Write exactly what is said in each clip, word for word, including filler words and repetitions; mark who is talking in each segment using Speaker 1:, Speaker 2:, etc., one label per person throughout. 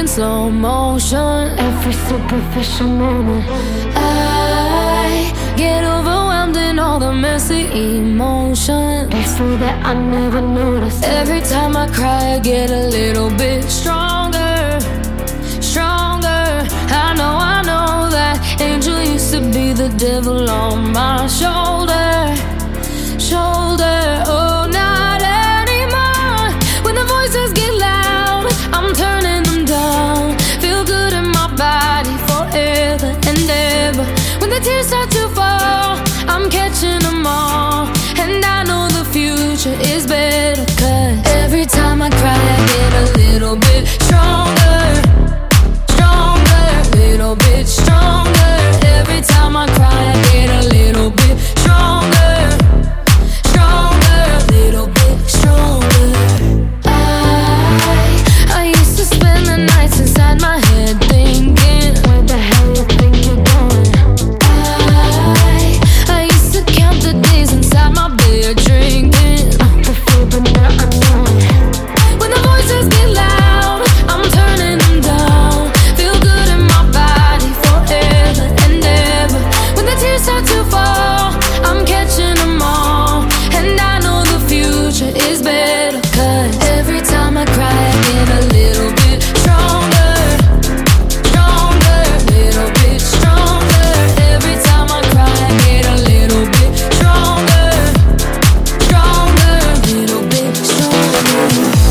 Speaker 1: in slow motion.
Speaker 2: Every superficial moment,
Speaker 1: I get overwhelmed in all the messy emotions.
Speaker 2: it's so that I never noticed.
Speaker 1: Every time I cry, I get a little bit stronger, stronger. I know, I know that angel used to be the devil on my shoulder, shoulder. Oh, not anymore. When the voices get loud, I'm turning them down. Feel good in my body forever and ever. When the tears start to fall, I'm catching them all. And I know the future is better, 'cause every time I cry, I get a little bit stronger, stronger, little bit stronger. Every time I cry, I get a little bit stronger, stronger, little bit stronger. I, I used to spend the nights inside my head thinking,
Speaker 2: Where the hell you think you're going?
Speaker 1: I, I used to count the days inside my bed drinking.
Speaker 2: The feel, but now I know it.
Speaker 1: When the voices get loud, I'm turning them down. Feel good in my body forever and ever. When the tears start to fall, I'm catching them all. And I know the future is better, 'cause every time I cry, I get a little bit stronger, stronger, little bit stronger. Every time I cry, I get a little bit stronger, stronger, little bit stronger.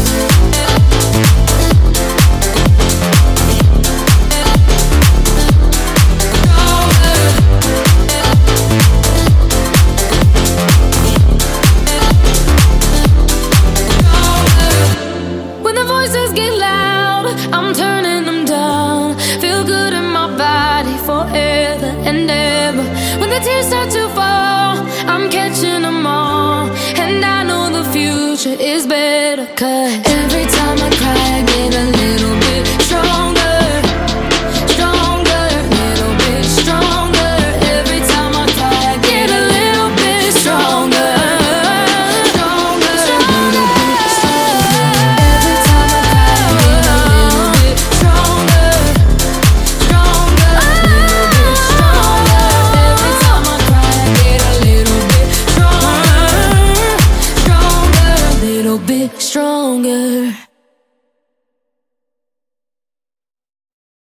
Speaker 1: When the voices get loud, I'm turning them down. Feel good in my body forever and ever. When the tears start to fall, I'm catching them all. And I know the future is better, 'cause